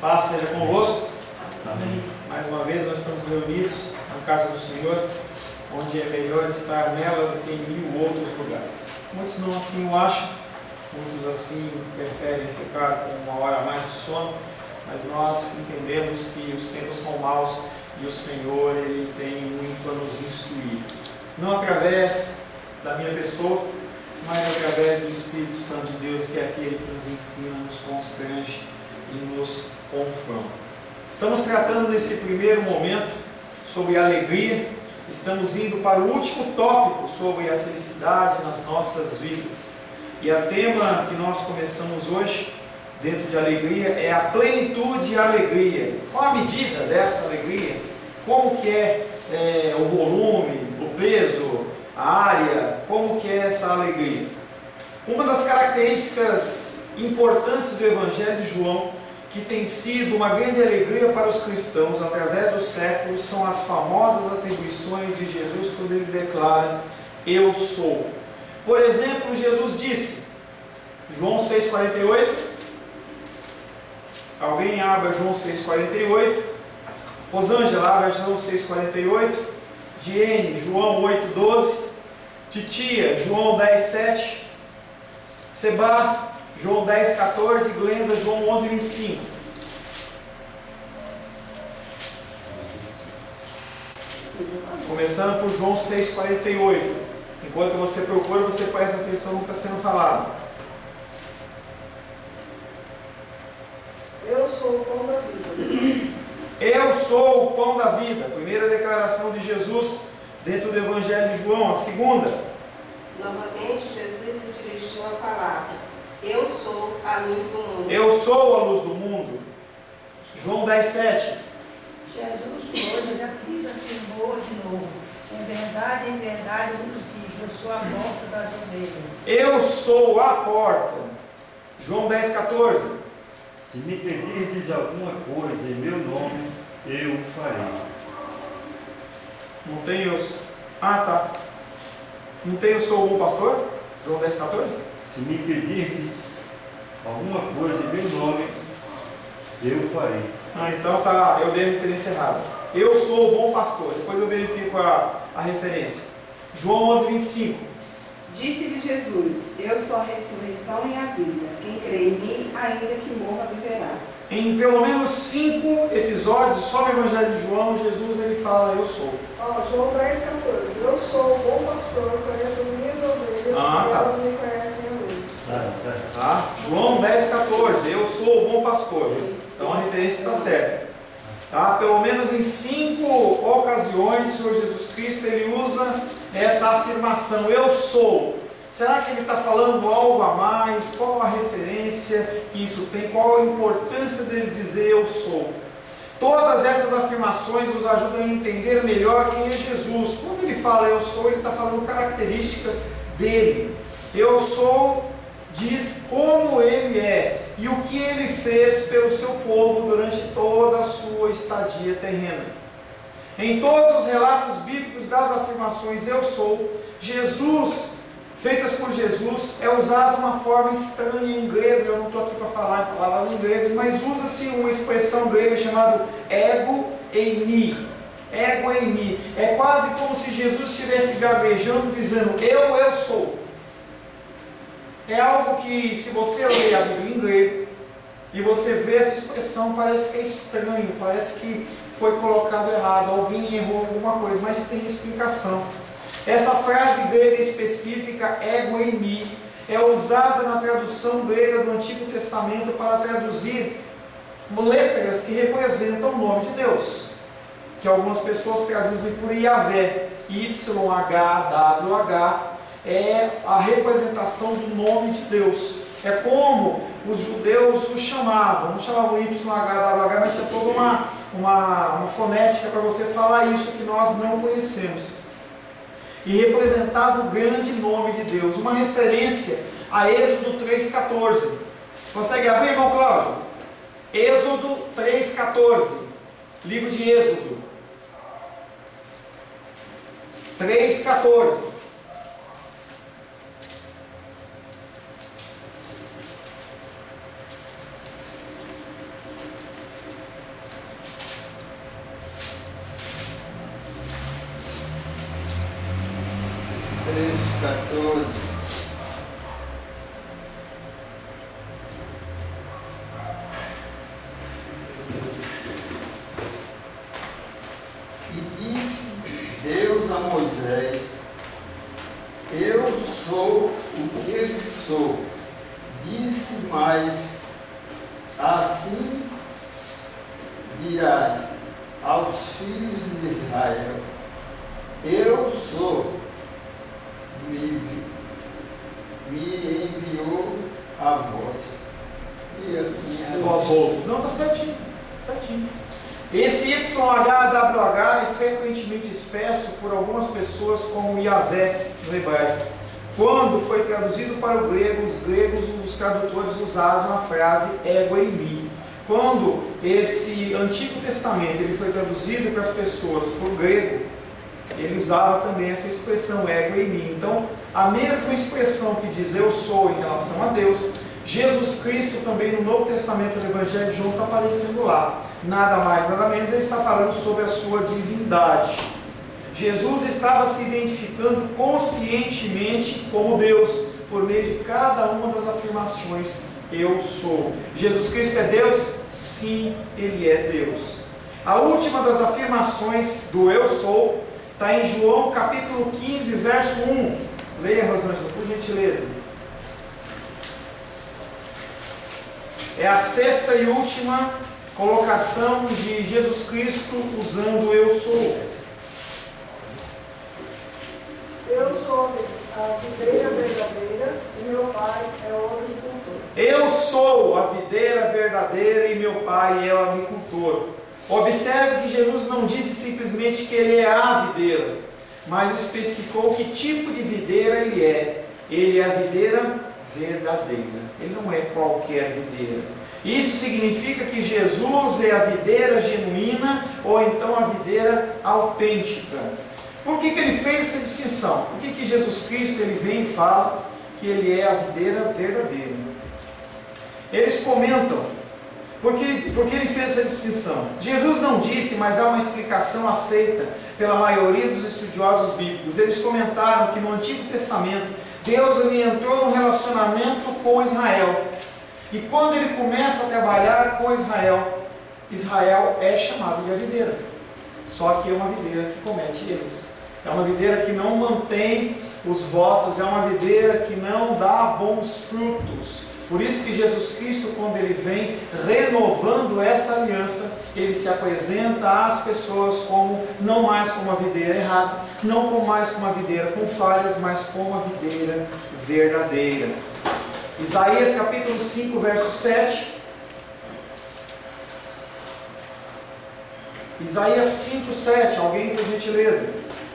Paz seja convosco. Amém. Mais uma vez nós estamos reunidos na casa do Senhor, onde é melhor estar nela do que em 1000 outros lugares. Muitos não assim o acham, muitos assim preferem ficar com uma hora a mais de sono, mas nós entendemos que os tempos são maus e o Senhor Ele tem muito a nos instruir. Não através da minha pessoa, mas através do Espírito Santo de Deus, que é aquele que nos ensina, nos constrange e nos confronta. Estamos tratando nesse primeiro momento sobre a alegria, estamos indo para o último tópico sobre a felicidade nas nossas vidas. E a tema que nós começamos hoje, dentro de alegria, é a plenitude e a alegria. Qual a medida dessa alegria? Como que é o volume, o peso, a área? Como que é essa alegria? Uma das características importantes do Evangelho de João, que tem sido uma grande alegria para os cristãos através dos séculos, são as famosas atribuições de Jesus quando ele declara: eu sou. Por exemplo, Jesus disse, João 6,48, alguém abra João 6,48, Rosângela abra João 6,48, Diene, João 8,12, Titia, João 10,7, Seba, João 10,14, Glenda, João 11,25. Começando por João 6,48. Enquanto você procura, você presta atenção no que está sendo falado. Eu sou o pão da vida. Eu sou o pão da vida. Primeira declaração de Jesus dentro do Evangelho de João. A segunda. Novamente, Jesus lhe dirigiu a palavra. Eu sou a luz do mundo. Eu sou a luz do mundo. João 10,7. Jesus foi, já quis afirmou de novo. Em verdade eu vos digo, eu sou a porta das ovelhas. Eu sou a porta. João 10,14. Se me pedirdes alguma coisa em meu nome, eu o farei. Não tem os... tá. Não tem o sou o bom pastor? João 10,14. Se me pedirdes alguma coisa em meu nome, eu o farei. Então tá, eu devo ter encerrado. Eu sou o bom pastor. Depois eu verifico a referência. João 11,25. Disse-lhe Jesus: eu sou a ressurreição e a vida. Quem crê em mim, ainda que morra, viverá. Em pelo menos 5 episódios só no Evangelho de João, Jesus ele fala: eu sou. João 10,14. Eu sou o bom pastor, conheço as minhas ovelhas e elas me conhecem a mim. João 10,14. Eu sou o bom pastor. Então a referência está certa. Pelo menos em 5 ocasiões, o Senhor Jesus Cristo ele usa essa afirmação: eu sou. Será que ele está falando algo a mais? Qual a referência que isso tem? Qual a importância dele dizer eu sou? Todas essas afirmações nos ajudam a entender melhor quem é Jesus. Quando ele fala eu sou, ele está falando características dele. Eu sou diz como ele é e o que ele fez pelo seu povo durante toda a sua estadia terrena. Em todos os relatos bíblicos das afirmações eu sou, feitas por Jesus, é usada uma forma estranha em grego. Eu não estou aqui para falar em palavras em grego, mas usa-se uma expressão grega chamada ego eimi. Ego eimi. É quase como se Jesus estivesse gaguejando, dizendo eu sou. É algo que, se você ler a Bíblia em grego e você vê essa expressão, parece que é estranho, parece que foi colocado errado, alguém errou alguma coisa, mas tem explicação. Essa frase grega específica, ego eimi, é usada na tradução grega do Antigo Testamento para traduzir letras que representam o nome de Deus, que algumas pessoas traduzem por Yahvé, YHWH, é a representação do nome de Deus. É como os judeus o chamavam, não chamavam YHWH, mas tinha toda uma fonética para você falar isso que nós não conhecemos. E representava o grande nome de Deus, uma referência a Êxodo 3,14. Consegue abrir, irmão Cláudio? Êxodo 3,14. Livro de Êxodo 3,14. 14. E disse Deus a Moisés: eu sou o que ele sou. Disse mais: assim dirás aos filhos de Israel: eu sou, me enviou a vós. E as minhas outros. Não, está certinho. Certinho. Esse YHWH é frequentemente expresso por algumas pessoas como Yahvé no hebraico. Quando foi traduzido para o grego, os gregos, os tradutores usaram a frase ego eimi. Quando esse Antigo Testamento ele foi traduzido para as pessoas por grego, ele usava também essa expressão ego eimi. Então, a mesma expressão que diz eu sou em relação a Deus, Jesus Cristo também no Novo Testamento do Evangelho de João está aparecendo lá. Nada mais, nada menos, ele está falando sobre a sua divindade. Jesus estava se identificando conscientemente como Deus, por meio de cada uma das afirmações, eu sou. Jesus Cristo é Deus? Sim, Ele é Deus. A última das afirmações do eu sou está em João capítulo 15, verso 1. Leia, Rosângela, por gentileza. É a sexta e última colocação de Jesus Cristo usando eu sou. Eu sou a videira verdadeira e meu pai é o agricultor. Eu sou a videira verdadeira e meu pai é o agricultor. Observe que Jesus não disse simplesmente que ele é a videira, mas especificou que tipo de videira ele é. Ele é a videira verdadeira. Ele não é qualquer videira. Isso significa que Jesus é a videira genuína ou então a videira autêntica. Por que ele fez essa distinção? Por que Jesus Cristo ele vem e fala que ele é a videira verdadeira? Eles comentam, porque ele fez essa distinção? Jesus não disse, mas há uma explicação aceita pela maioria dos estudiosos bíblicos. Eles comentaram que no Antigo Testamento, Deus ele entrou num relacionamento com Israel. E quando ele começa a trabalhar com Israel, Israel é chamado de a videira. Só que é uma videira que comete erros. É uma videira que não mantém os votos, é uma videira que não dá bons frutos. Por isso que Jesus Cristo, quando ele vem renovando esta aliança, ele se apresenta às pessoas como, não mais como a videira errada, não como mais como a videira com falhas, mas como a videira verdadeira. Isaías capítulo 5, verso 7. Isaías 5, 7. Alguém, por gentileza?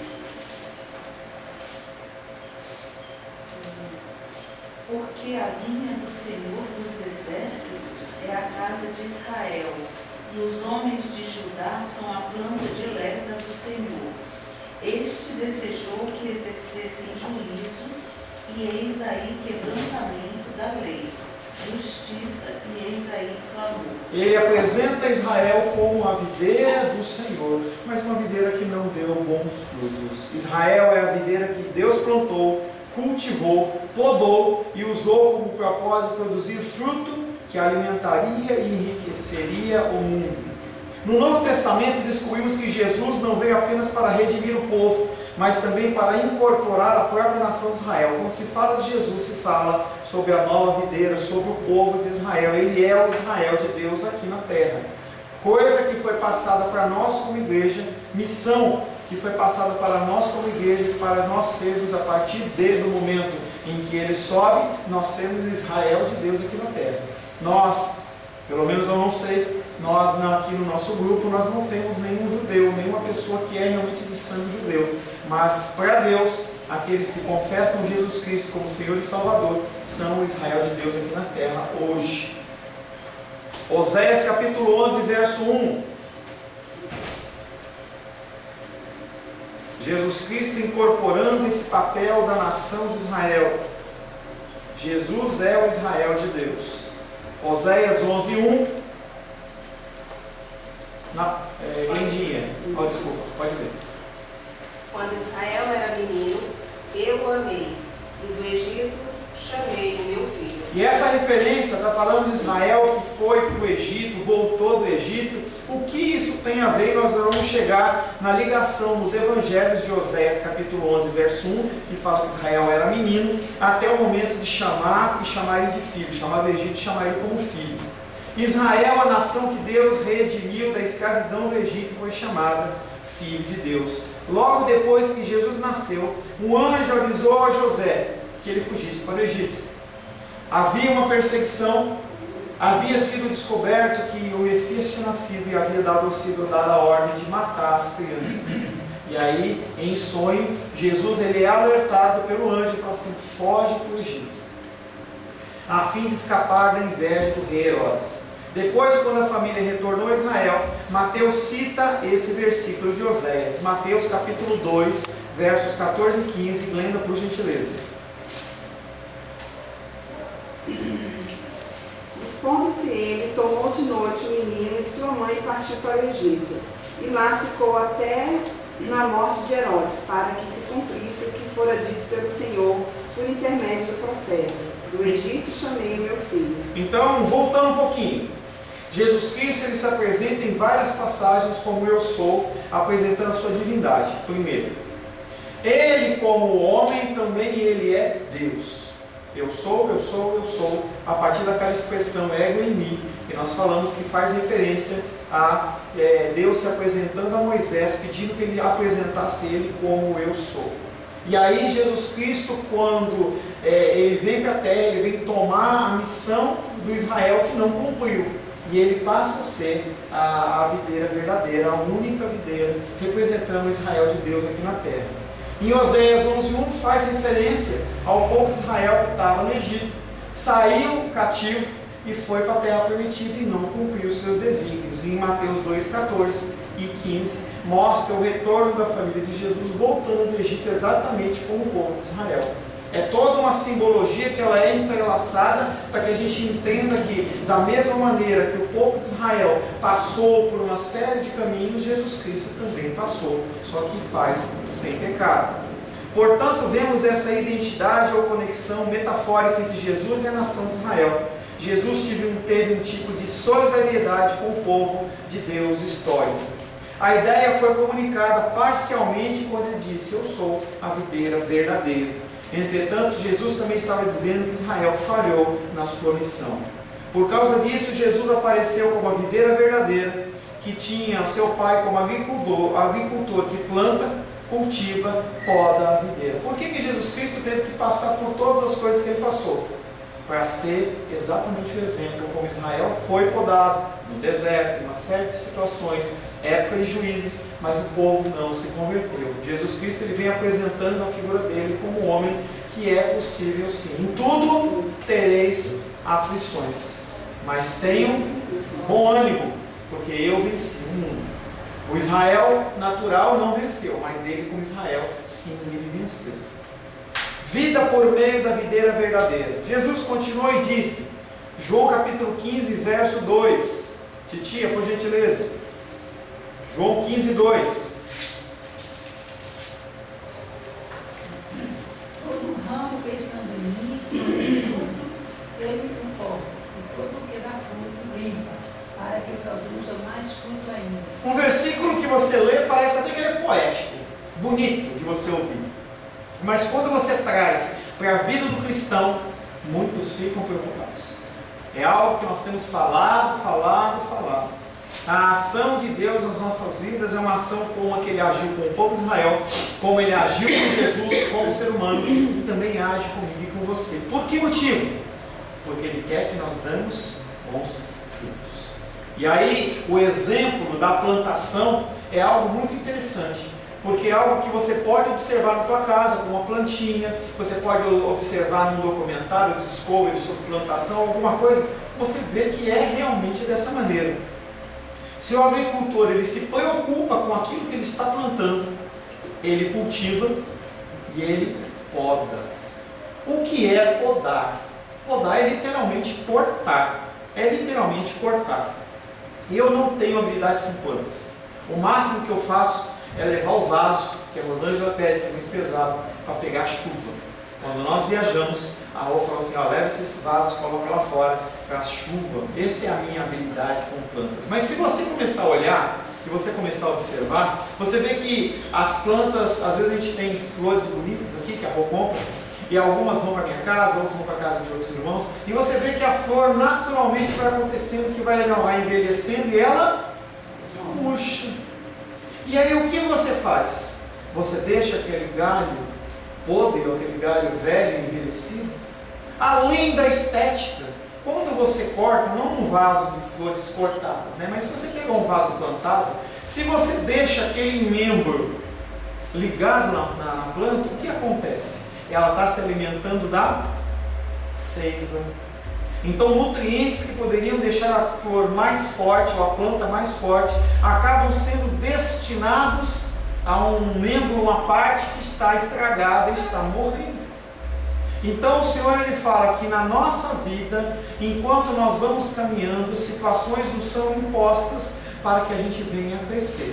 Porque a vinha do Senhor dos Exércitos é a casa de Israel, e os homens de Judá são a planta dileta do Senhor. Este desejou que exercessem juízo, e eis aí quebrantamento da lei, justiça, e eis aí clamor. Ele apresenta Israel como a videira do Senhor, mas uma videira que não deu bons frutos. Israel é a videira que Deus plantou, cultivou, podou e usou como propósito produzir fruto que alimentaria e enriqueceria o mundo. No Novo Testamento descobrimos que Jesus não veio apenas para redimir o povo, mas também para incorporar a própria nação de Israel. Quando se fala de Jesus, se fala sobre a nova videira, sobre o povo de Israel. Ele é o Israel de Deus aqui na terra. Coisa que foi passada para nós como igreja, missão que foi passada para nós como igreja, para nós sermos, a partir do momento em que ele sobe, nós sermos Israel de Deus aqui na terra. Nós, pelo menos eu não sei, nós aqui no nosso grupo, nós não temos nenhum judeu, nenhuma pessoa que é realmente de sangue judeu. Mas para Deus, aqueles que confessam Jesus Cristo como Senhor e Salvador, são o Israel de Deus aqui na terra hoje. Oséias capítulo 11, verso 1. Jesus Cristo incorporando esse papel da nação de Israel. Jesus é o Israel de Deus. Oséias 11, 1. Lindinha. Desculpa, pode ler. Quando Israel era menino, eu o amei, e do Egito chamei o meu filho. E essa referência está falando de Israel que foi para o Egito, voltou do Egito. O que isso tem a ver? Nós vamos chegar na ligação nos evangelhos de Oséias, capítulo 11, verso 1, que fala que Israel era menino, até o momento de chamar e chamar ele de filho, chamar do Egito e chamar ele como filho. Israel, a nação que Deus redimiu da escravidão do Egito, foi chamada filho de Deus. Logo depois que Jesus nasceu, um anjo avisou a José que ele fugisse para o Egito. Havia uma perseguição, havia sido descoberto que o Messias tinha nascido e havia sido dada a ordem de matar as crianças. E aí, em sonho, Jesus ele é alertado pelo anjo e fala assim: foge para o Egito, a fim de escapar da inveja do rei Herodes. Depois, quando a família retornou a Israel, Mateus cita esse versículo de Oséias, Mateus capítulo 2, versos 14 e 15, lenda por gentileza. Dispondo-se ele, tomou de noite o menino e sua mãe e partiu para o Egito. E lá ficou até na morte de Herodes, para que se cumprisse o que fora dito pelo Senhor por intermédio do profeta: do Egito chamei o meu filho. Então, voltando um pouquinho, Jesus Cristo ele se apresenta em várias passagens como eu sou, apresentando a sua divindade. Primeiro, ele como homem também ele é Deus. Eu sou, a partir daquela expressão ego em mim, que nós falamos que faz referência a Deus se apresentando a Moisés, pedindo que ele apresentasse ele como eu sou. E aí Jesus Cristo, quando ele vem para a terra, ele vem tomar a missão do Israel que não cumpriu. E ele passa a ser a videira verdadeira, a única videira, representando o Israel de Deus aqui na terra. Em Oséias 11:1 faz referência ao povo de Israel que estava no Egito, saiu cativo e foi para a terra prometida e não cumpriu os seus desígnios. E em Mateus 2:14 e 15 mostra o retorno da família de Jesus voltando do Egito exatamente como o povo de Israel. É toda uma simbologia que ela é entrelaçada para que a gente entenda que, da mesma maneira que o povo de Israel passou por uma série de caminhos, Jesus Cristo também passou, só que faz sem pecado. Portanto, vemos essa identidade ou conexão metafórica entre Jesus e a nação de Israel. Jesus teve um tipo de solidariedade com o povo de Deus histórico. A ideia foi comunicada parcialmente quando ele disse: eu sou a videira verdadeira. Entretanto, Jesus também estava dizendo que Israel falhou na sua missão. Por causa disso, Jesus apareceu como a videira verdadeira, que tinha seu pai como agricultor que planta, cultiva, poda a videira. Por que Jesus Cristo teve que passar por todas as coisas que ele passou? Para ser exatamente o exemplo, como Israel foi podado no deserto, em uma série de situações, época de juízes, mas o povo não se converteu. Jesus Cristo ele vem apresentando a figura dele como um homem que é possível sim. Em tudo tereis aflições, mas tenham bom ânimo, porque eu venci o mundo. O Israel natural não venceu, mas ele como Israel, sim, ele venceu. Vida por meio da videira verdadeira. Jesus continuou e disse, João capítulo 15, verso 2. Titia, por gentileza. João 15, 2. Todo ramo que estando em mim, ele não corta, e todo que dá fruto, limpa, para que produza mais fruto ainda. Um versículo que você lê parece até que ele é poético, bonito de você ouvir. Mas quando você traz para a vida do cristão, muitos ficam preocupados. É algo que nós temos falado. A ação de Deus nas nossas vidas é uma ação como a que ele agiu com o povo de Israel, como ele agiu com Jesus como ser humano, e também age comigo e com você. Por que motivo? Porque ele quer que nós damos bons frutos. E aí, o exemplo da plantação é algo muito interessante. Porque é algo que você pode observar na tua casa, com uma plantinha, você pode observar num documentário de Discovery sobre plantação, alguma coisa, você vê que é realmente dessa maneira. Se o agricultor ele se preocupa com aquilo que ele está plantando, ele cultiva e ele poda. O que é podar? Podar é literalmente cortar. E eu não tenho habilidade com plantas. O máximo que eu faço é levar o vaso, que a Rosângela pede, que é muito pesado, para pegar chuva. Quando nós viajamos, a Rô falou assim, leva esses vasos, coloca lá fora para a chuva. Essa é a minha habilidade com plantas. Mas se você começar a olhar, e você começar a observar, você vê que as plantas, às vezes a gente tem flores bonitas aqui, que a Rô compra, e algumas vão para minha casa, outras vão para a casa de outros irmãos, e você vê que a flor naturalmente vai acontecendo, que vai envelhecendo, e ela murcha. E aí o que você faz? Você deixa aquele galho podre, ou aquele galho velho, envelhecido? Além da estética, quando você corta, não um vaso de flores cortadas, mas se você pegar um vaso plantado, se você deixa aquele membro ligado na planta, o que acontece? Ela está se alimentando da seiva. Então nutrientes que poderiam deixar a flor mais forte, ou a planta mais forte, acabam sendo destinados a um membro, uma parte que está estragada e está morrendo. Então o Senhor ele fala que na nossa vida, enquanto nós vamos caminhando, situações nos são impostas para que a gente venha a crescer.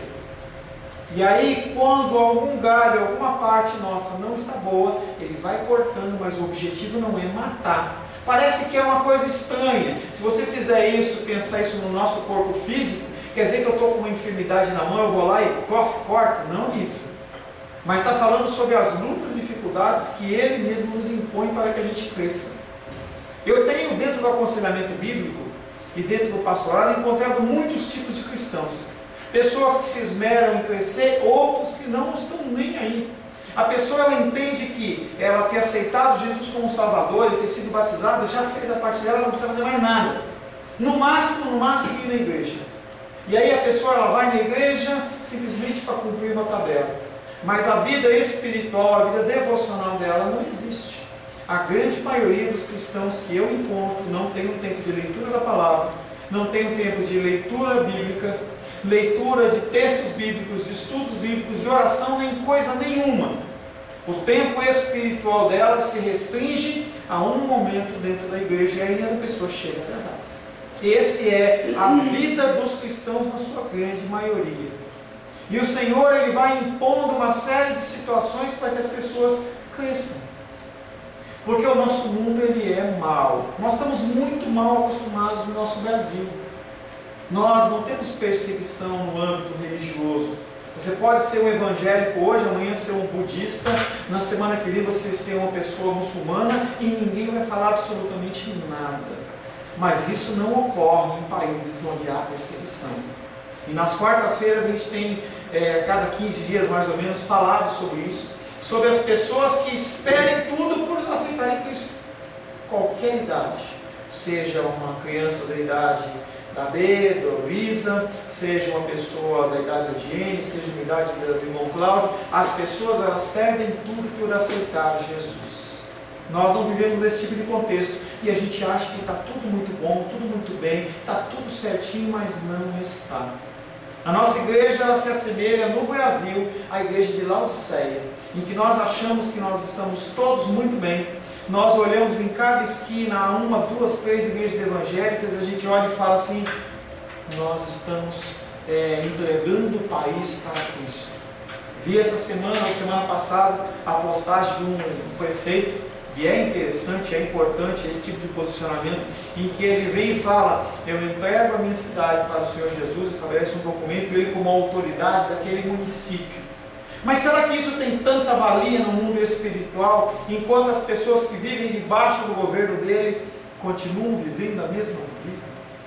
E aí, quando algum galho, alguma parte nossa não está boa, ele vai cortando, mas o objetivo não é matar. Parece que é uma coisa estranha. Se você fizer isso, pensar isso no nosso corpo físico, quer dizer que eu estou com uma enfermidade na mão, eu vou lá e corto? Não isso. Mas está falando sobre as lutas e dificuldades que Ele mesmo nos impõe para que a gente cresça. Eu tenho dentro do aconselhamento bíblico e dentro do pastorado encontrado muitos tipos de cristãos. Pessoas que se esmeram em crescer, outros que não estão nem aí. A pessoa ela entende que ela ter aceitado Jesus como Salvador e ter sido batizada já fez a parte dela, ela não precisa fazer mais nada. No máximo ir na igreja. E aí a pessoa ela vai na igreja simplesmente para cumprir uma tabela. Mas a vida espiritual, a vida devocional dela não existe. A grande maioria dos cristãos que eu encontro não tem um tempo de leitura da palavra, não tem um tempo de leitura bíblica, leitura de textos bíblicos, de estudos bíblicos, de oração, nem coisa nenhuma. O tempo espiritual dela se restringe a um momento dentro da igreja e aí a pessoa chega atrasada. Essa é a vida dos cristãos na sua grande maioria. E o Senhor ele vai impondo uma série de situações para que as pessoas cresçam. Porque o nosso mundo ele é mau. Nós estamos muito mal acostumados no nosso Brasil. Nós não temos perseguição no âmbito religioso. Você pode ser um evangélico hoje, amanhã ser um budista, na semana que vem você ser uma pessoa muçulmana e ninguém vai falar absolutamente nada. Mas isso não ocorre em países onde há perseguição. E nas quartas-feiras a gente tem, cada 15 dias mais ou menos, falado sobre isso, sobre as pessoas que esperem tudo por aceitarem Cristo. Qualquer idade, seja uma criança da idade da B, da Luísa, seja uma pessoa da idade da Diene, seja da idade do irmão Cláudio, as pessoas elas perdem tudo por aceitar Jesus. Nós não vivemos esse tipo de contexto e a gente acha que está tudo muito bom, tudo muito bem, está tudo certinho, mas não está. A nossa igreja ela se assemelha no Brasil à igreja de Laodiceia, em que nós achamos que nós estamos todos muito bem. Nós olhamos em cada esquina, há 1, 2, 3 igrejas evangélicas, a gente olha e fala assim, nós estamos entregando o país para Cristo. Vi essa semana, ou semana passada, a postagem de um prefeito, e é interessante, é importante esse tipo de posicionamento, em que ele vem e fala, eu entrego a minha cidade para o Senhor Jesus, estabelece um documento, ele como autoridade daquele município. Mas será que isso tem tanta valia no mundo espiritual, enquanto as pessoas que vivem debaixo do governo dele continuam vivendo a mesma vida?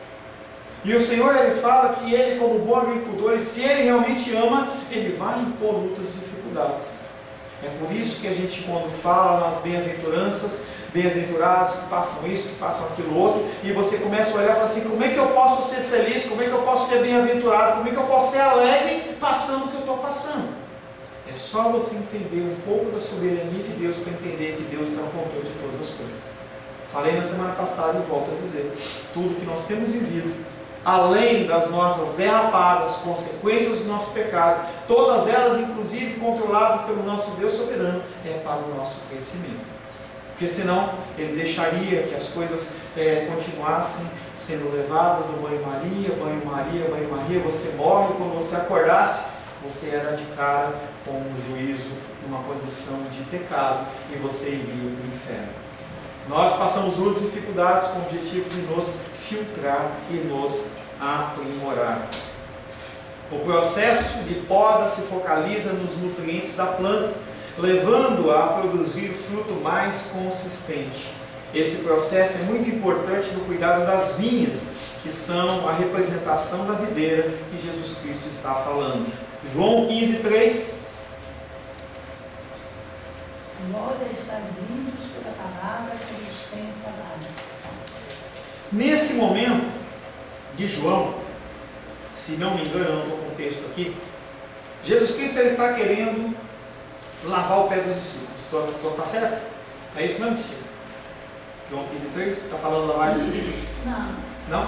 E o Senhor ele fala que ele, como bom agricultor, e se ele realmente ama, ele vai impor lutas e dificuldades. É por isso que a gente, quando fala nas bem-aventuranças, bem-aventurados que passam isso, que passam aquilo outro, e você começa a olhar e fala assim, como é que eu posso ser feliz, como é que eu posso ser bem-aventurado, como é que eu posso ser alegre passando o que eu estou passando? É só você entender um pouco da soberania de Deus para entender que Deus está no controle de todas as coisas. Falei na semana passada e volto a dizer, tudo que nós temos vivido, além das nossas derrapadas, consequências do nosso pecado, todas elas inclusive controladas pelo nosso Deus soberano, é para o nosso crescimento. Porque senão ele deixaria que as coisas continuassem sendo levadas no banho-maria, banho-maria, banho-maria, você morre, quando você acordasse, você era de cara com um juízo, uma condição de pecado, e você iria para o inferno. Nós passamos duras dificuldades com o objetivo de nos filtrar e nos aprimorar. O processo de poda se focaliza nos nutrientes da planta, levando-a a produzir fruto mais consistente. Esse processo é muito importante no cuidado das vinhas, que são a representação da videira que Jesus Cristo está falando. João 15:3. Vós estáis limpos pela palavra que vos tenho falado. Nesse momento de João, se não me engano, eu não estou com o texto aqui, Jesus Cristo está querendo lavar o pé dos discípulos. Está certo? É isso mesmo, Tio? João 15:3, está falando da lavagem dos discípulos? Não?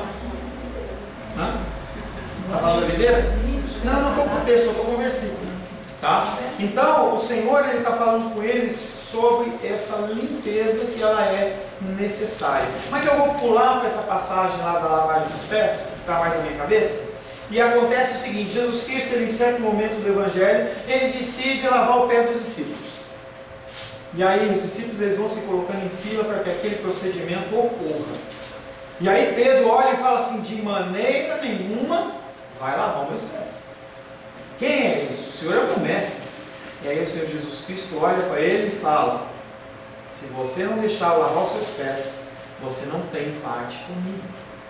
Está falando da videira? Não estou com o texto, eu estou com o versículo. Tá? Então, o Senhor está falando com eles sobre essa limpeza que ela é necessária. Mas eu vou pular para essa passagem lá da lavagem dos pés, que está mais na minha cabeça. E acontece o seguinte: Jesus Cristo, ele, em certo momento do Evangelho, ele decide lavar o pé dos discípulos. E aí os discípulos eles vão se colocando em fila para que aquele procedimento ocorra. E aí Pedro olha e fala assim: de maneira nenhuma vai lavar meus pés. Quem é isso? O Senhor é o mestre. E aí o Senhor Jesus Cristo olha para ele e fala: se você não deixar eu lavar os seus pés, você não tem parte comigo.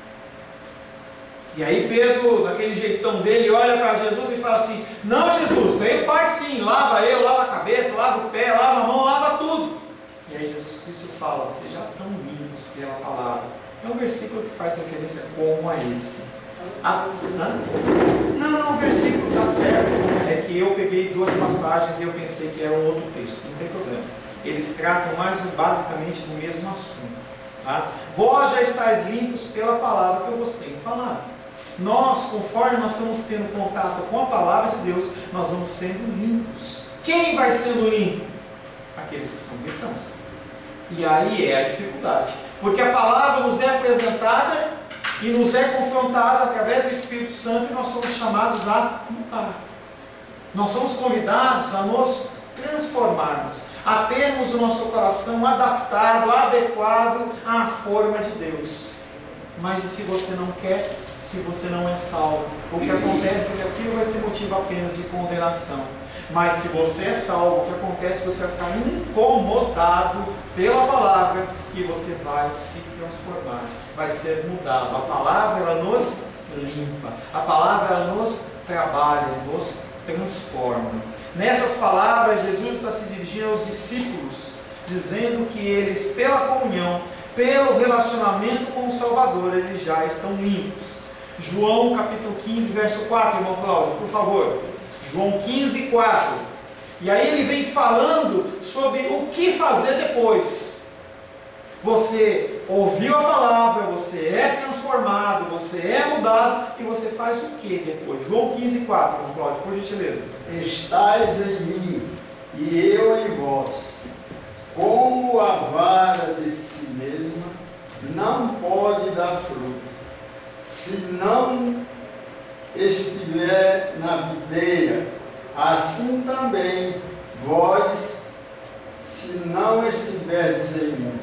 E aí Pedro, daquele jeitão dele, olha para Jesus e fala assim: não, Jesus, tem parte sim, lava eu, lava a cabeça, lava o pé, lava a mão, lava tudo. E aí Jesus Cristo fala: vocês já estão limpos pela palavra. É um versículo que faz referência como a esse. Não, o versículo está certo. É que eu peguei duas passagens e eu pensei que era um outro texto. Não tem problema. Eles tratam mais basicamente do mesmo assunto. Tá? Vós já estáis limpos pela palavra que eu vos tenho falado. Nós, conforme nós estamos tendo contato com a palavra de Deus, nós vamos sendo limpos. Quem vai sendo limpo? Aqueles que são cristãos. E aí é a dificuldade. Porque a palavra nos é apresentada e nos é confrontada através do Espírito Santo, e nós somos chamados a mudar. Nós somos convidados a nos transformarmos, a termos o nosso coração adaptado, adequado à forma de Deus. Mas e se você não quer, se você não é salvo? O que acontece é que aquilo vai ser motivo apenas de condenação. Mas se você é salvo, o que acontece é que você vai ficar incomodado pela palavra e você vai se transformar, vai ser mudado. A palavra, ela nos limpa, a palavra, ela nos trabalha, nos transforma. Nessas palavras, Jesus está se dirigindo aos discípulos, dizendo que eles, pela comunhão, pelo relacionamento com o Salvador, eles já estão limpos. João capítulo 15, verso 4, irmão Cláudio, por favor. João 15, 4. E aí ele vem falando sobre o que fazer depois. Você ouviu a palavra, você é transformado, você é mudado, e você faz o que depois? João 15, 4, irmão Cláudio, por gentileza. Estais em mim, e eu em vós. Como a vara de si mesma não pode dar fruto, se não estiver na videira, assim também vós, se não estiverdes em mim.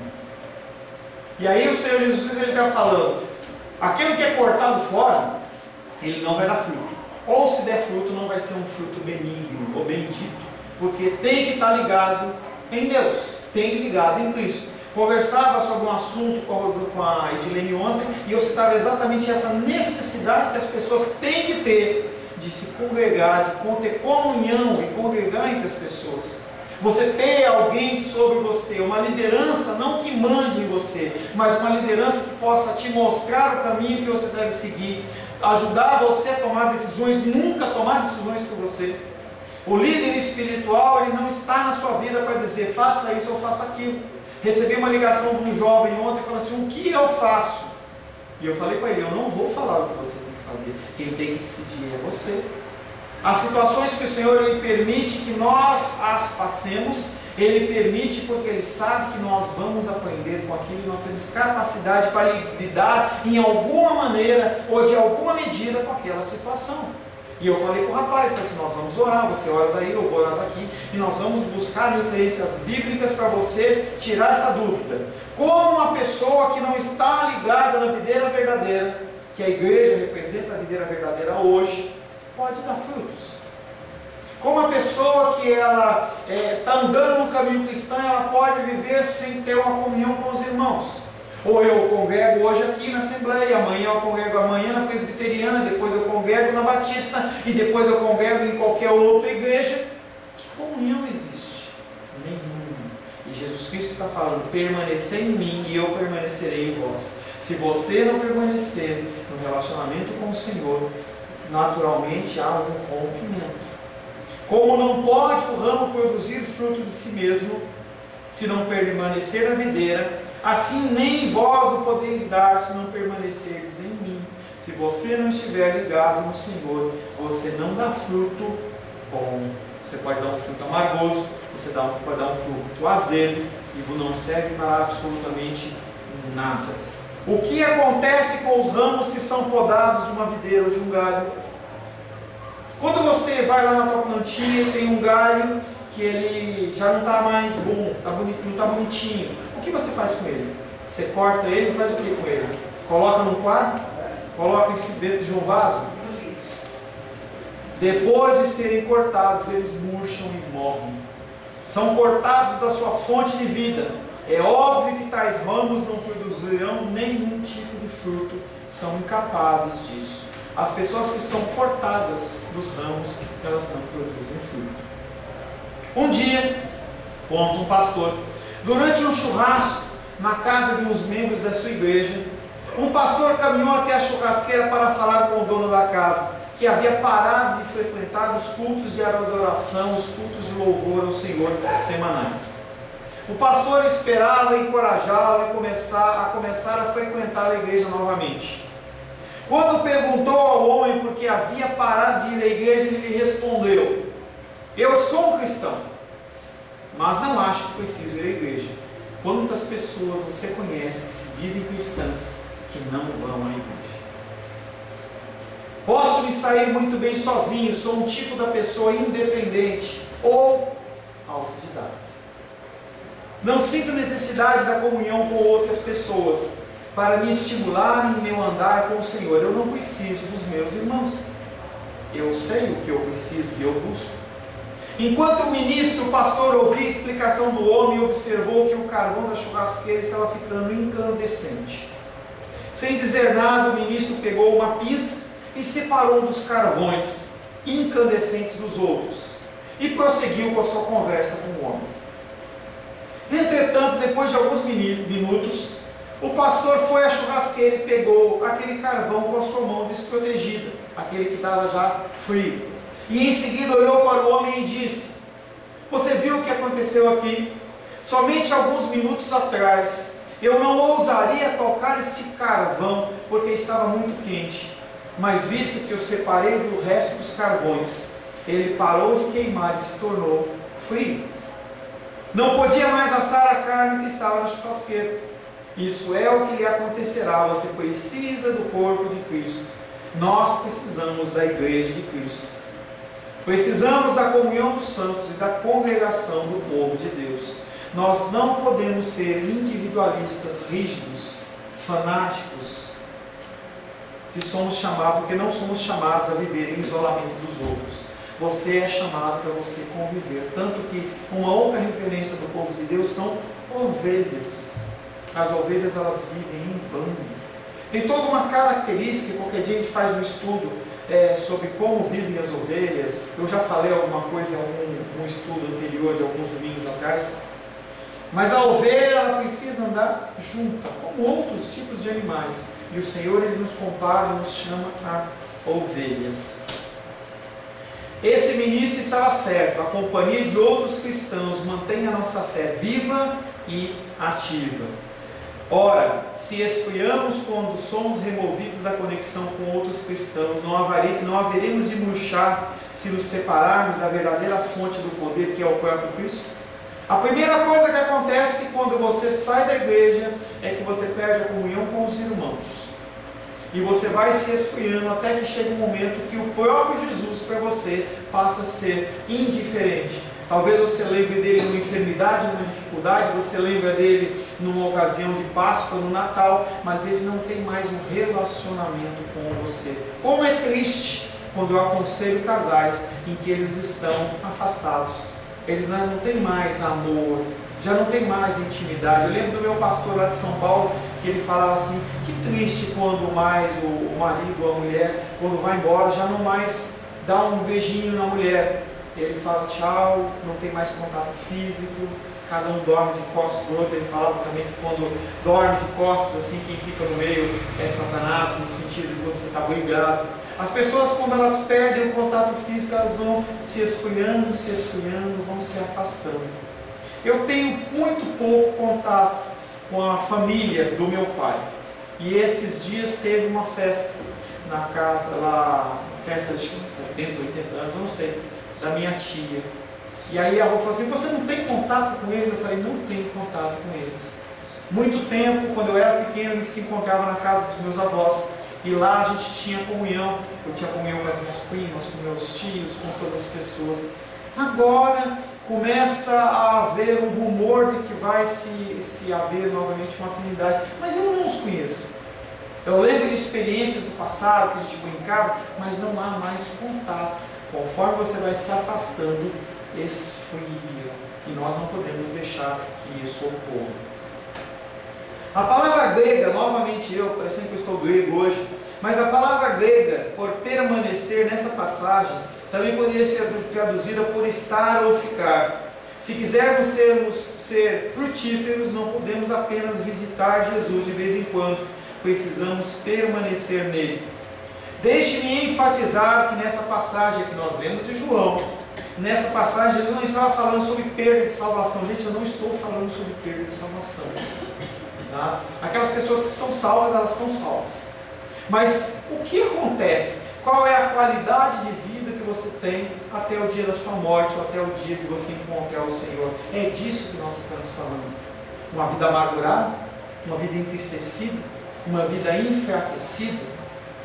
E aí o Senhor Jesus está falando: aquilo que é cortado fora, ele não vai dar fruto. Ou se der fruto, não vai ser um fruto benigno ou bendito, porque tem que estar ligado em Deus, tem que estar ligado em Cristo. Conversava sobre um assunto com a Edilene ontem, e eu citava exatamente essa necessidade que as pessoas têm que ter de se congregar, de ter comunhão e congregar entre as pessoas. Você ter alguém sobre você, uma liderança, não que mande em você, mas uma liderança que possa te mostrar o caminho que você deve seguir, ajudar você a tomar decisões, nunca tomar decisões por você. O líder espiritual, ele não está na sua vida para dizer faça isso ou faça aquilo. Recebi uma ligação de um jovem ontem falando assim: o que eu faço? E eu falei para ele: eu não vou falar o que você tem que fazer, quem tem que decidir é você. As situações que o Senhor ele permite que nós as passemos, Ele permite porque Ele sabe que nós vamos aprender com aquilo, e nós temos capacidade para lidar em alguma maneira ou de alguma medida com aquela situação. E eu falei para o rapaz, falei assim, nós vamos orar, você ora daí, eu vou orar daqui, e nós vamos buscar referências bíblicas para você tirar essa dúvida. Como uma pessoa que não está ligada na videira verdadeira, que a igreja representa a videira verdadeira hoje, pode dar frutos. Como uma pessoa que ela está andando no caminho cristão, ela pode viver sem ter uma comunhão com os irmãos. Ou eu congrego hoje aqui na Assembleia, amanhã eu congrego na Presbiteriana, depois eu congrego na Batista, e depois eu congrego em qualquer outra igreja. Que comunhão existe? Nenhuma. E Jesus Cristo está falando, permanecer em mim e eu permanecerei em vós. Se você não permanecer no relacionamento com o Senhor, naturalmente há um rompimento. Como não pode o ramo produzir fruto de si mesmo, se não permanecer na videira, assim nem vós o podeis dar, se não permanecerdes em mim. Se você não estiver ligado no Senhor, você não dá fruto bom. Você pode dar um fruto amargoso, você pode dar um fruto azedo, e não serve para absolutamente nada. O que acontece com os ramos que são podados de uma videira ou de um galho? Quando você vai lá na tua plantinha, tem um galho que ele já não está mais bom, não está bonitinho. O que você faz com ele? Você corta ele, faz o que com ele? Coloca num quadro? Coloca dentro de um vaso? Depois de serem cortados, eles murcham e morrem. São cortados da sua fonte de vida. É óbvio que tais ramos não produzirão nenhum tipo de fruto, são incapazes disso. As pessoas que estão cortadas dos ramos, elas não produzem fruto. Um dia, conta um pastor, durante um churrasco na casa de uns membros da sua igreja, um pastor caminhou até a churrasqueira para falar com o dono da casa, que havia parado de frequentar os cultos de adoração, os cultos de louvor ao Senhor semanais. O pastor esperava encorajá-lo a começar a frequentar a igreja novamente. Quando perguntou ao homem por que havia parado de ir à igreja, ele lhe respondeu: eu sou um cristão, mas não acho que preciso ir à igreja. Quantas pessoas você conhece que se dizem cristãs que não vão à igreja? Posso me sair muito bem sozinho, sou um tipo da pessoa independente ou autodidata. Não sinto necessidade da comunhão com outras pessoas para me estimular em meu andar com o Senhor. Eu não preciso dos meus irmãos. Eu sei o que eu preciso e eu busco. Enquanto o ministro, o pastor, ouvia a explicação do homem, observou que o carvão da churrasqueira estava ficando incandescente. Sem dizer nada, o ministro pegou uma pinça e separou um dos carvões incandescentes dos outros e prosseguiu com a sua conversa com o homem. Entretanto, depois de alguns minutos, o pastor foi à churrasqueira e pegou aquele carvão com a sua mão desprotegida, aquele que estava já frio. E em seguida olhou para o homem e disse: você viu o que aconteceu aqui? Somente alguns minutos atrás, eu não ousaria tocar este carvão, porque estava muito quente. Mas visto que eu separei do resto dos carvões, ele parou de queimar e se tornou frio. Não podia mais assar a carne que estava na churrasqueira. Isso é o que lhe acontecerá. Você precisa do corpo de Cristo. Nós precisamos da igreja de Cristo. Precisamos da comunhão dos santos e da congregação do povo de Deus. Nós não podemos ser individualistas, rígidos, fanáticos, que somos chamados, porque não somos chamados a viver em isolamento dos outros. Você é chamado para você conviver. Tanto que uma outra referência do povo de Deus são ovelhas. As ovelhas, elas vivem em bando. Tem toda uma característica, qualquer dia a gente faz um estudo sobre como vivem as ovelhas. Eu já falei alguma coisa em um estudo anterior, de alguns domingos atrás. Mas a ovelha, ela precisa andar junta, como outros tipos de animais. E o Senhor, Ele nos compara e nos chama a ovelhas. Esse ministro estava certo. A companhia de outros cristãos mantém a nossa fé viva e ativa. Ora, se esfriamos quando somos removidos da conexão com outros cristãos, não haveremos de murchar se nos separarmos da verdadeira fonte do poder, que é o próprio Cristo? A primeira coisa que acontece quando você sai da igreja é que você perde a comunhão com os irmãos. E você vai se esfriando até que chega um momento que o próprio Jesus para você passa a ser indiferente. Talvez você lembre dele numa enfermidade, numa dificuldade, você lembra dele numa ocasião de Páscoa, no Natal, mas ele não tem mais um relacionamento com você. Como é triste quando eu aconselho casais em que eles estão afastados. Eles não têm mais amor, já não tem mais intimidade. Eu lembro do meu pastor lá de São Paulo, que ele falava assim, que triste quando mais o marido ou a mulher, quando vai embora, já não mais dá um beijinho na mulher. Ele fala tchau, não tem mais contato físico, cada um dorme de costas para o outro. Ele falava também que quando dorme de costas, assim, quem fica no meio é Satanás, no sentido de quando você está brigado. As pessoas, quando elas perdem o contato físico, elas vão se esfriando, vão se afastando. Eu tenho muito pouco contato com a família do meu pai. E esses dias teve uma festa na casa, lá, festa de 70, 80 anos, eu não sei, da minha tia. E aí a avó falou assim, você não tem contato com eles? Eu falei, não tenho contato com eles. Muito tempo, quando eu era pequeno, a gente se encontrava na casa dos meus avós. E lá a gente tinha comunhão. Eu tinha comunhão com as minhas primas, com meus tios, com todas as pessoas. Agora começa a haver um rumor de que vai se haver novamente uma afinidade. Mas eu não os conheço. Eu lembro de experiências do passado que a gente brincava, mas não há mais contato. Conforme você vai se afastando, esfria. E nós não podemos deixar que isso ocorra. A palavra grega, novamente parecendo que eu estou grego hoje, mas a palavra grega, por permanecer nessa passagem, também poderia ser traduzida por estar ou ficar. Se quisermos ser frutíferos, não podemos apenas visitar Jesus de vez em quando, precisamos permanecer nele. Deixe-me enfatizar que nessa passagem que nós lemos de João, nessa passagem Jesus não estava falando sobre perda de salvação. Gente, eu não estou falando sobre perda de salvação. Tá? Aquelas pessoas que são salvas, elas são salvas. Mas o que acontece? Qual é a qualidade de vida que você tem até o dia da sua morte, ou até o dia que você encontrar o Senhor? É disso que nós estamos falando. Uma vida amargurada, uma vida entristecida, uma vida enfraquecida.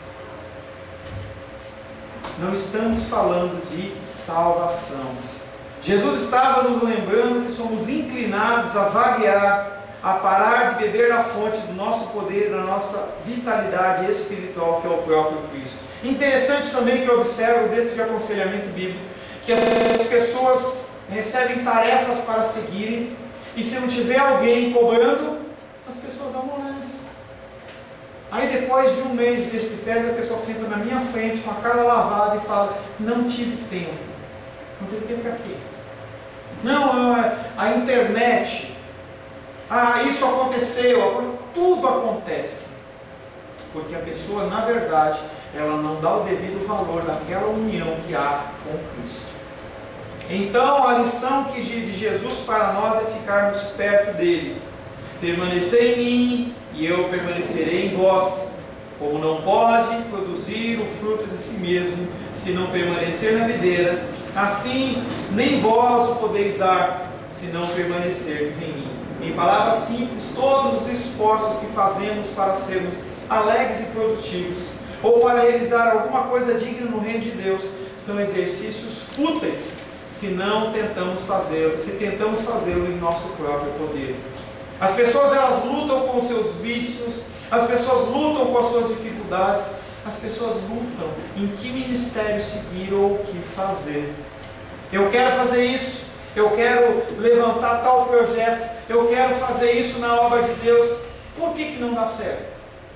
Não estamos falando de salvação. Jesus estava nos lembrando que somos inclinados a vaguear, a parar de beber da fonte do nosso poder, da nossa vitalidade espiritual, que é o próprio Cristo. Interessante também que eu observo dentro de aconselhamento bíblico, que as pessoas recebem tarefas para seguirem, e se não tiver alguém cobrando, as pessoas amolecem. Aí depois de um mês desse férias, a pessoa senta na minha frente com a cara lavada e fala, não tive tempo. Não teve tempo para quê? Não, a internet, isso aconteceu, tudo acontece. Porque a pessoa, na verdade, ela não dá o devido valor daquela união que há com Cristo. Então, a lição de Jesus para nós é ficarmos perto dele. Permanecer em mim e eu permanecerei em vós. Como não pode produzir o fruto de si mesmo, se não permanecer na videira, assim nem vós o podeis dar, se não permanecerdes em mim. Em palavras simples, todos os esforços que fazemos para sermos alegres e produtivos, ou para realizar alguma coisa digna no reino de Deus, são exercícios fúteis, se tentamos fazê-lo em nosso próprio poder. As pessoas, elas lutam com seus vícios, as pessoas lutam com as suas dificuldades, as pessoas lutam em que ministério seguir ou o que fazer. Eu quero fazer isso, eu quero levantar tal projeto, eu quero fazer isso na obra de Deus. Por que não dá certo?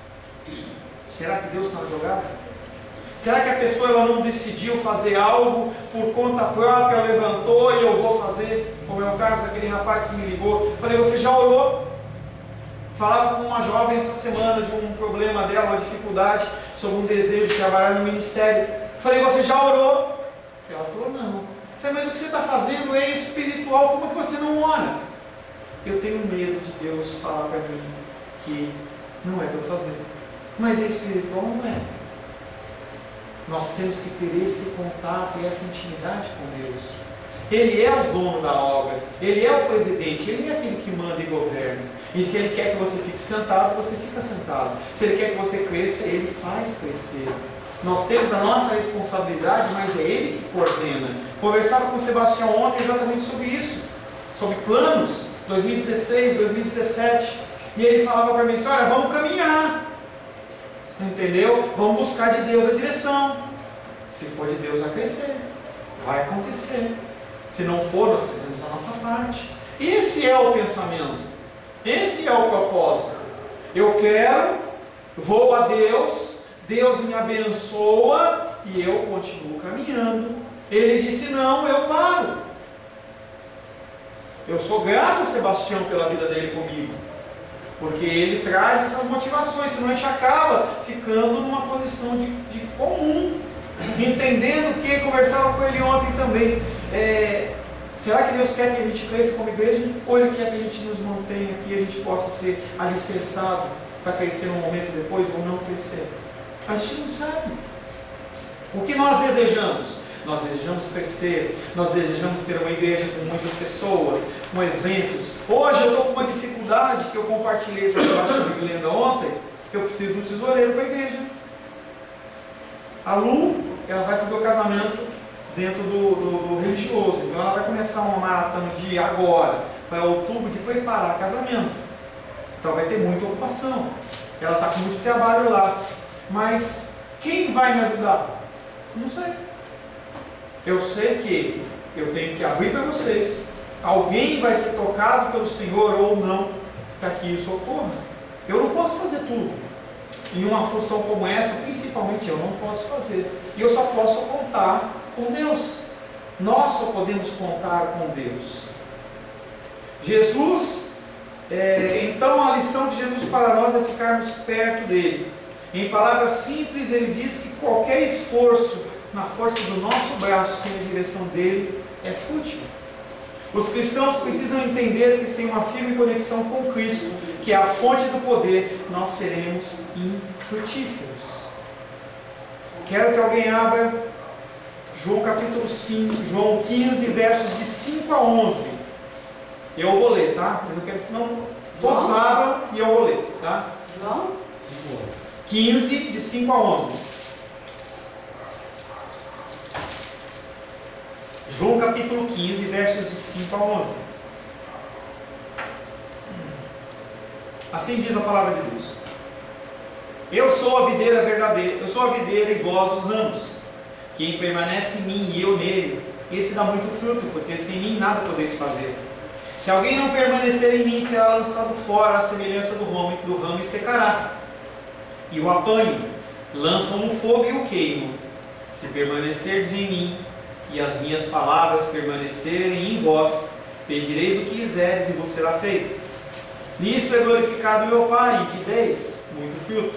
Será que Deus está na jogada? Será que a pessoa ela não decidiu fazer algo por conta própria, levantou e eu vou fazer? Como é o caso daquele rapaz que me ligou. Falei, você já orou? Falava com uma jovem essa semana de um problema dela, uma dificuldade, sobre um desejo de trabalhar no ministério. Falei, você já orou? Ela falou, não. Falei, mas o que você está fazendo é espiritual, como é que você não ora? Eu tenho medo de Deus falar para mim que não é para eu fazer. Mas é espiritual, não é. Nós temos que ter esse contato e essa intimidade com Deus. Ele é o dono da obra, Ele é o presidente, Ele é aquele que manda e governa. E se Ele quer que você fique sentado, você fica sentado. Se Ele quer que você cresça, Ele faz crescer. Nós temos a nossa responsabilidade, mas é Ele que coordena. Conversava com o Sebastião ontem exatamente sobre isso, sobre planos, 2016, 2017. E ele falava para mim assim, olha, vamos caminhar. Entendeu? Vamos buscar de Deus a direção. Se for de Deus, vai crescer. Vai acontecer. Se não for, nós fizemos a nossa parte. Esse é o pensamento. Esse é o propósito. Eu quero, vou a Deus, Deus me abençoa e eu continuo caminhando. Ele disse não, eu paro. Eu sou grato ao Sebastião pela vida dele comigo, porque ele traz essas motivações, senão a gente acaba ficando numa posição de comum, entendendo que, conversava com ele ontem também, será que Deus quer que a gente cresça como igreja, ou Ele quer que a gente nos mantenha aqui, a gente possa ser alicerçado para crescer num momento depois, ou não crescer? A gente não sabe. O que nós desejamos? Nós desejamos crescer, nós desejamos ter uma igreja com muitas pessoas, com eventos. Hoje eu estou com uma dificuldade que eu compartilhei com a Sebastião e Glenda ontem, que eu preciso do tesoureiro para a igreja. A Lu, ela vai fazer o casamento dentro do religioso, então ela vai começar uma maratona de agora, para outubro, de preparar casamento. Então vai ter muita ocupação, ela está com muito trabalho lá. Mas quem vai me ajudar? Não sei. Eu sei que eu tenho que abrir para vocês. Alguém vai ser tocado pelo Senhor ou não, para que isso ocorra. Eu não posso fazer tudo. Em uma função como essa, principalmente eu não posso fazer. E eu só posso contar com Deus. Nós só podemos contar com Deus. Jesus, então a lição de Jesus para nós é ficarmos perto dele. Em palavras simples, ele diz que qualquer esforço na força do nosso braço sem a direção dele é fútil. Os cristãos precisam entender que se tem uma firme conexão com Cristo, que é a fonte do poder, nós seremos infrutíferos. Quero que alguém abra João capítulo 5, João 15, versos de 5 a 11. Eu vou ler, tá? Mas eu quero que não todos abram e eu vou ler, tá? João 15, de 5 a 11. João capítulo 15, versos de 5 a 11. Assim diz a palavra de Deus. Eu sou a videira verdadeira, eu sou a videira e vós os ramos. Quem permanece em mim e eu nele, esse dá muito fruto, porque sem mim nada podeis fazer. Se alguém não permanecer em mim, será lançado fora à semelhança do ramo e secará. E o apanho, lançam no fogo e o queimam. Se permanecerdes em mim, e as minhas palavras permanecerem em vós, pedireis o que quiseres e vos será feito. Nisto é glorificado meu Pai, em que deis muito fruto.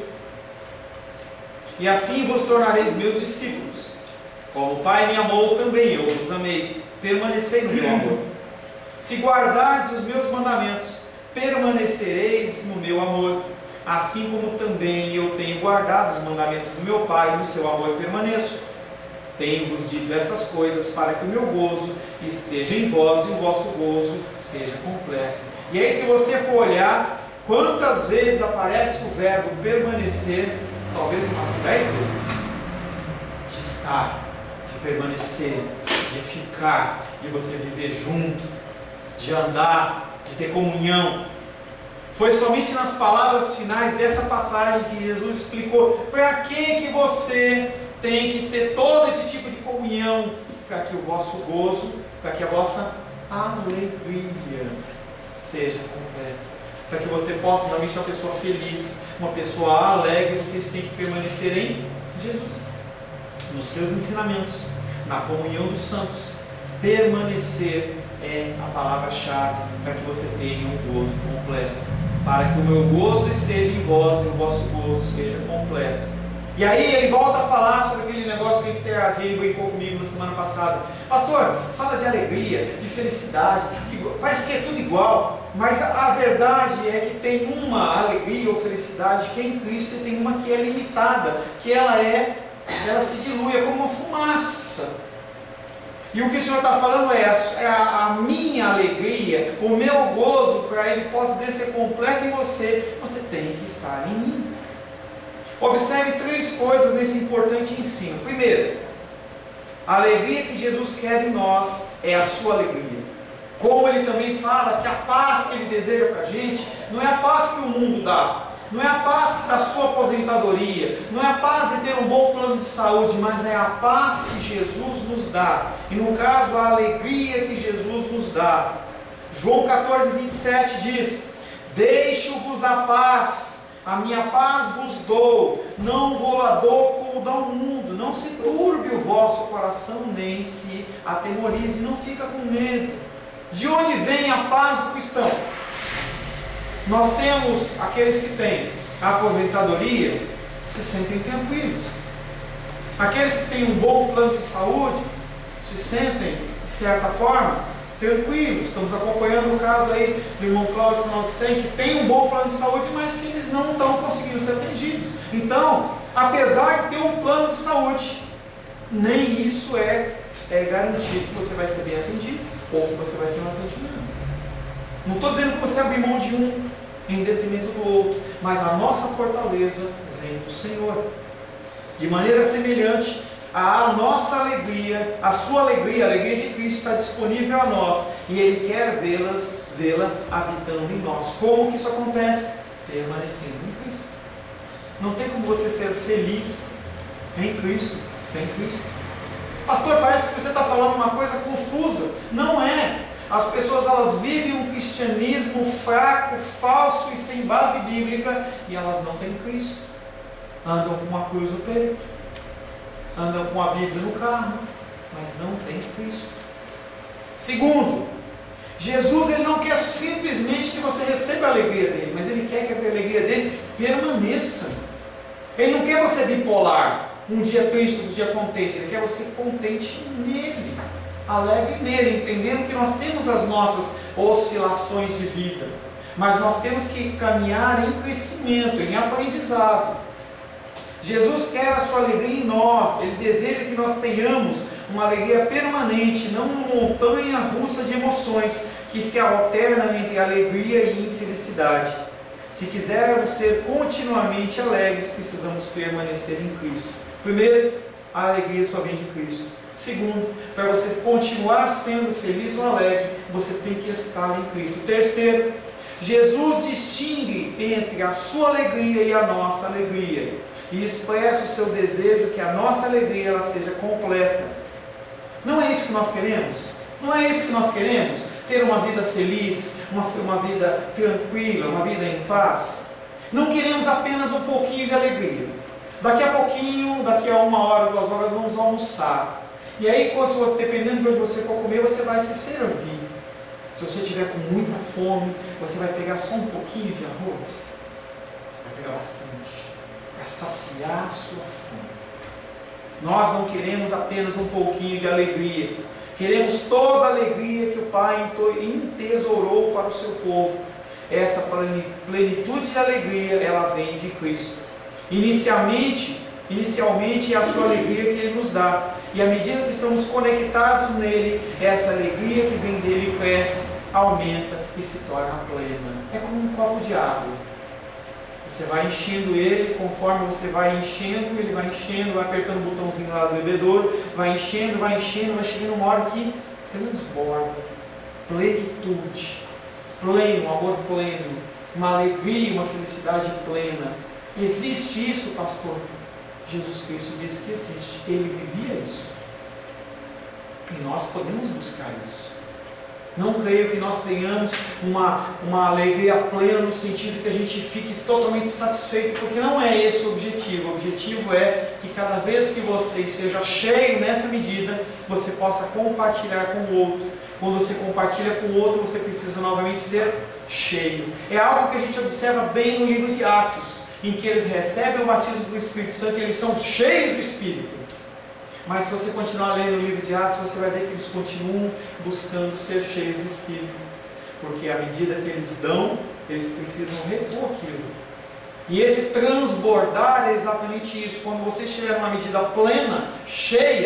E assim vos tornareis meus discípulos. Como o Pai me amou, também eu vos amei. Permanecei no meu amor. Se guardardes os meus mandamentos, permanecereis no meu amor. Assim como também eu tenho guardado os mandamentos do meu Pai, no seu amor permaneço. Tenho-vos dito essas coisas para que o meu gozo esteja em vós e o vosso gozo seja completo. E aí, se você for olhar, quantas vezes aparece o verbo permanecer? Talvez umas 10 vezes. De estar, de permanecer, de ficar, de você viver junto, de andar, de ter comunhão. Foi somente nas palavras finais dessa passagem que Jesus explicou para que você tem que ter todo esse tipo de comunhão, para que o vosso gozo, para que a vossa alegria seja completa, para que você possa realmente ser uma pessoa feliz, uma pessoa alegre. Vocês têm que permanecer em Jesus, nos seus ensinamentos, na comunhão dos santos. Permanecer é a palavra-chave para que você tenha um gozo completo, para que o meu gozo esteja em vós e o vosso gozo seja completo. E aí ele volta a falar sobre aquele negócio que a Jane brincou comigo na semana passada. Pastor, fala de alegria, de felicidade, parece que é tudo igual, mas a verdade é que tem uma alegria ou felicidade que é em Cristo e tem uma que é limitada, que ela se dilui, é como uma fumaça. E o que o Senhor está falando é a minha alegria, o meu gozo, para ele poder ser completo em você, você tem que estar em mim. Observe 3 coisas nesse importante ensino. Primeiro, a alegria que Jesus quer em nós é a sua alegria. Como ele também fala que a paz que ele deseja para a gente, não é a paz que o mundo dá, não é a paz da sua aposentadoria, não é a paz de ter um bom plano de saúde, mas é a paz que Jesus nos dá. E no caso, a alegria que Jesus nos dá. João 14:27 diz: deixo-vos a paz, a minha paz vos dou, não vou-la dou como dá o mundo. Não se turbe o vosso coração, nem se atemorize, não fica com medo. De onde vem a paz do cristão? Nós temos aqueles que têm a aposentadoria, se sentem tranquilos. Aqueles que têm um bom plano de saúde, se sentem, de certa forma, tranquilos. Estamos acompanhando o caso aí do irmão Cláudio Canaldicem, que tem um bom plano de saúde, mas que eles não estão conseguindo ser atendidos. Então, apesar de ter um plano de saúde, nem isso é garantido que você vai ser bem atendido, ou que você vai ter um atendimento. Não estou dizendo que você abrir mão de um em detrimento do outro, mas a nossa fortaleza vem do Senhor. De maneira semelhante, a nossa alegria, a sua alegria, a alegria de Cristo está disponível a nós, e Ele quer vê-la habitando em nós. Como que isso acontece? Permanecendo em Cristo. Não tem como você ser feliz em Cristo, sem Cristo. Pastor, parece que você está falando uma coisa confusa. Não é. As pessoas, elas vivem um cristianismo fraco, falso e sem base bíblica, e elas não têm Cristo. Andam com uma cruz no peito, andam com a Bíblia no carro, mas não têm Cristo. Segundo, Jesus, ele não quer simplesmente que você receba a alegria dele, mas ele quer que a alegria dele permaneça. Ele não quer você bipolar, um dia triste, outro dia contente. Ele quer você contente nele, alegre nele, entendendo que nós temos as nossas oscilações de vida, mas nós temos que caminhar em crescimento, em aprendizado. Jesus quer a sua alegria em nós. Ele deseja que nós tenhamos uma alegria permanente, não uma montanha russa de emoções que se alternam entre alegria e infelicidade. Se quisermos ser continuamente alegres, precisamos permanecer em Cristo. Primeiro, a alegria só vem de Cristo. Segundo, para você continuar sendo feliz ou alegre, você tem que estar em Cristo. Terceiro, Jesus distingue entre a sua alegria e a nossa alegria, e expressa o seu desejo que a nossa alegria ela seja completa. Não é isso que nós queremos? Não é isso que nós queremos? Ter uma vida feliz, uma vida tranquila, uma vida em paz? Não queremos apenas um pouquinho de alegria. Daqui a pouquinho, daqui a 1 hora, 2 horas, vamos almoçar. E aí, dependendo de onde você for comer, você vai se servir. Se você estiver com muita fome, você vai pegar só um pouquinho de arroz. Você vai pegar bastante, para saciar a sua fome. Nós não queremos apenas um pouquinho de alegria. Queremos toda a alegria que o Pai entesourou para o seu povo. Essa plenitude de alegria, ela vem de Cristo. Inicialmente é a sua alegria que Ele nos dá. E à medida que estamos conectados nele, essa alegria que vem dele cresce, aumenta e se torna plena. É como um copo de água. Você vai enchendo ele, conforme você vai enchendo, ele vai enchendo, vai apertando o botãozinho lá do bebedouro, vai enchendo, vai chegando uma hora que transborda. Plenitude, pleno, um amor pleno, uma alegria, uma felicidade plena. Existe isso, pastor? Jesus Cristo disse que existe. Ele vivia isso. E nós podemos buscar isso. Não creio que nós tenhamos uma alegria plena no sentido que a gente fique totalmente satisfeito, porque não é esse o objetivo. O objetivo é que cada vez que você esteja cheio nessa medida, você possa compartilhar com o outro. Quando você compartilha com o outro, você precisa novamente ser cheio. É algo que a gente observa bem no livro de Atos, em que eles recebem o batismo do Espírito Santo e eles são cheios do Espírito. Mas se você continuar lendo o livro de Atos, você vai ver que eles continuam buscando ser cheios do Espírito. Porque à medida que eles dão, eles precisam repor aquilo. E esse transbordar é exatamente isso. Quando você estiver numa medida plena, cheia,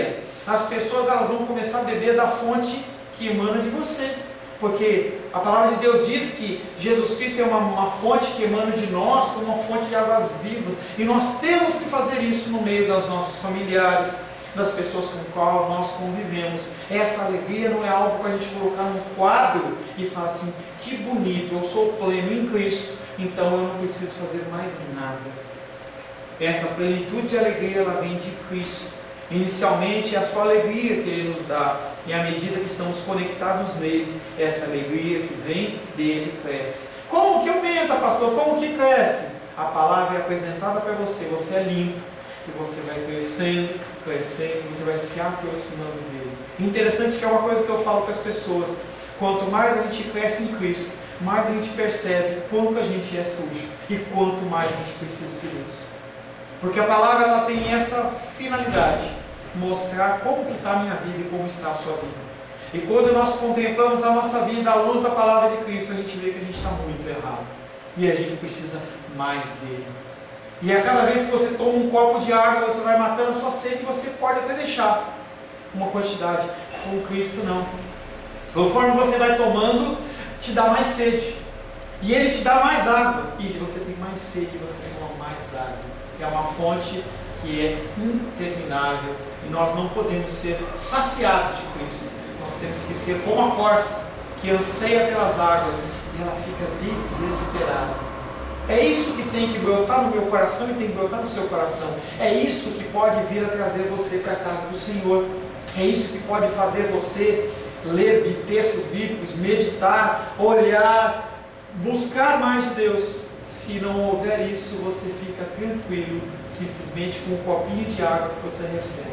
as pessoas elas vão começar a beber da fonte que emana de você. Porque a palavra de Deus diz que Jesus Cristo é uma fonte que emana de nós, como uma fonte de águas vivas. E nós temos que fazer isso no meio dos nossos familiares, das pessoas com qual nós convivemos. Essa alegria não é algo para a gente colocar num quadro e falar assim, que bonito, eu sou pleno em Cristo, então eu não preciso fazer mais nada. Essa plenitude de alegria, ela vem de Cristo. Inicialmente é a sua alegria que Ele nos dá, e à medida que estamos conectados nele, essa alegria que vem dele cresce. Como que aumenta, pastor? Como que cresce? A palavra é apresentada para você, você é limpo, e você vai crescendo, crescendo, você vai se aproximando dele. Interessante que é uma coisa que eu falo para as pessoas, quanto mais a gente cresce em Cristo, mais a gente percebe quanto a gente é sujo, e quanto mais a gente precisa de Deus. Porque a palavra ela tem essa finalidade, mostrar como que está a minha vida e como está a sua vida. E quando nós contemplamos a nossa vida à luz da palavra de Cristo, a gente vê que a gente está muito errado. E a gente precisa mais dele. E a cada vez que você toma um copo de água, você vai matando a sua sede e você pode até deixar uma quantidade. Com Cristo não. Conforme você vai tomando, te dá mais sede. E Ele te dá mais água. E você tem mais sede, você toma mais água. É uma fonte que é interminável. E nós não podemos ser saciados de Cristo. Nós temos que ser como a corça, que anseia pelas águas. E ela fica desesperada. É isso que tem que brotar no meu coração e tem que brotar no seu coração. É isso que pode vir a trazer você para a casa do Senhor. É isso que pode fazer você ler textos bíblicos, meditar, olhar, buscar mais de Deus. Se não houver isso, você fica tranquilo, simplesmente com um copinho de água que você recebe.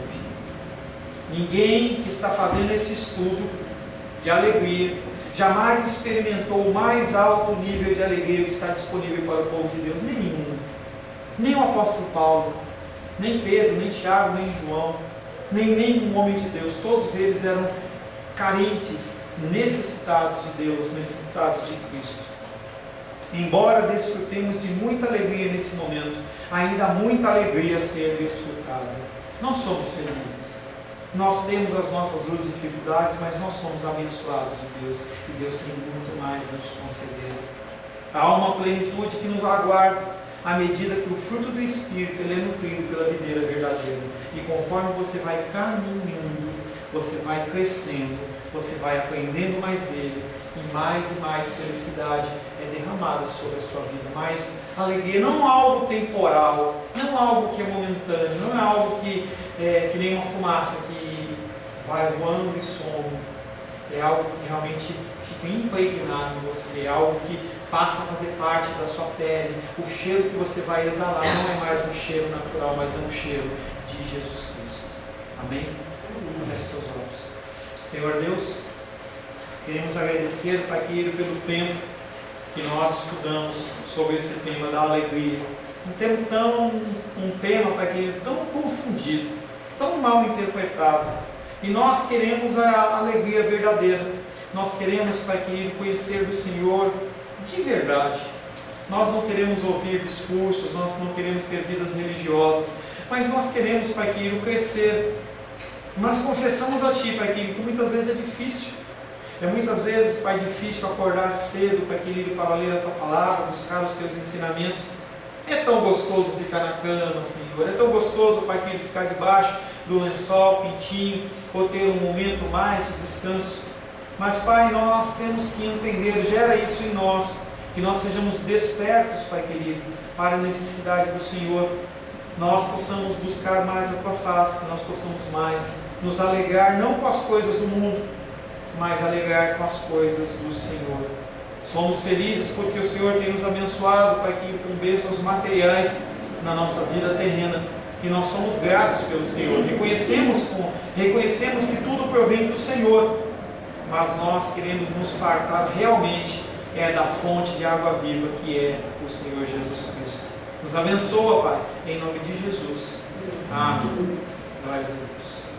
Ninguém que está fazendo esse estudo de alegria jamais experimentou o mais alto nível de alegria que está disponível para o povo de Deus. Nenhum. Nem o apóstolo Paulo, nem Pedro, nem Tiago, nem João, nem nenhum homem de Deus. Todos eles eram carentes, necessitados de Deus, necessitados de Cristo. Embora desfrutemos de muita alegria nesse momento, ainda há muita alegria a ser desfrutada. Não somos felizes. Nós temos as nossas lutas e dificuldades, mas nós somos abençoados de Deus. E Deus tem muito mais a nos conceder. Há uma plenitude que nos aguarda, à medida que o fruto do Espírito ele é nutrido pela videira verdadeira. E conforme você vai caminhando, você vai crescendo, você vai aprendendo mais dele, e mais felicidade é derramada sobre a sua vida. Mais alegria, não algo temporal, não algo que é momentâneo, não é algo que nem uma fumaça que vai voando e some. É algo que realmente fica impregnado em você, é algo que passa a fazer parte da sua pele. O cheiro que você vai exalar não é mais um cheiro natural, mas é um cheiro de Jesus Cristo. Amém? Feche seus olhos. Senhor Deus, queremos agradecer, Pai querido, pelo tempo que nós estudamos sobre esse tema da alegria. Um tema, Pai querido, tão confundido, tão mal interpretado. E nós queremos a alegria verdadeira. Nós queremos, Pai querido, conhecer do Senhor de verdade. Nós não queremos ouvir discursos, nós não queremos ter vidas religiosas, mas nós queremos, Pai querido, crescer. Nós confessamos a Ti, Pai querido, que muitas vezes é difícil. É muitas vezes, Pai, difícil acordar cedo, Pai querido, para ler a Tua palavra, buscar os Teus ensinamentos. É tão gostoso ficar na cama, Senhor. É tão gostoso, Pai querido, ficar debaixo do lençol quentinho, ou ter um momento mais de descanso. Mas, Pai, nós temos que entender, gera isso em nós, que nós sejamos despertos, Pai querido, para a necessidade do Senhor. Nós possamos buscar mais a Tua face, que nós possamos mais nos alegrar, não com as coisas do mundo, mas alegrar com as coisas do Senhor. Somos felizes porque o Senhor tem nos abençoado, Pai, com bênçãos materiais na nossa vida terrena. E nós somos gratos pelo Senhor. Reconhecemos que tudo provém do Senhor. Mas nós queremos nos fartar realmente da fonte de água viva que é o Senhor Jesus Cristo. Nos abençoa, Pai, em nome de Jesus. Amém. Glórias a Deus.